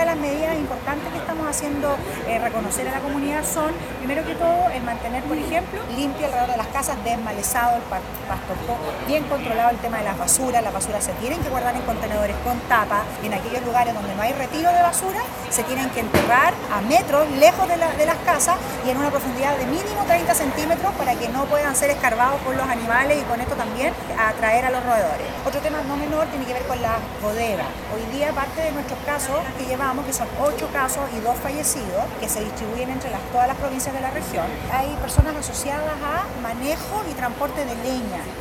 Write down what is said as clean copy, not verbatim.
de las medidas importantes que estamos haciendo reconocer a la comunidad son, primero que todo, el mantener, por ejemplo, limpio alrededor de las casas, desmalezado el pasto, bien controlado el tema de las basuras se tienen que guardar en contenedores con tapa, y en aquellos lugares donde no hay retiro de basura, se tienen que enterrar a metros lejos de las casas y en una profundidad de mínimo 30 centímetros para que no puedan ser escarbados por los animales y con esto también atraer a los roedores. Otro tema no menor tiene que ver con las bodegas. Hoy día parte de nuestros casos que llevamos, que son 8 casos y 2 fallecidos, que se distribuyen entre todas las provincias de la región, hay personas asociadas a manejo y transporte de leña.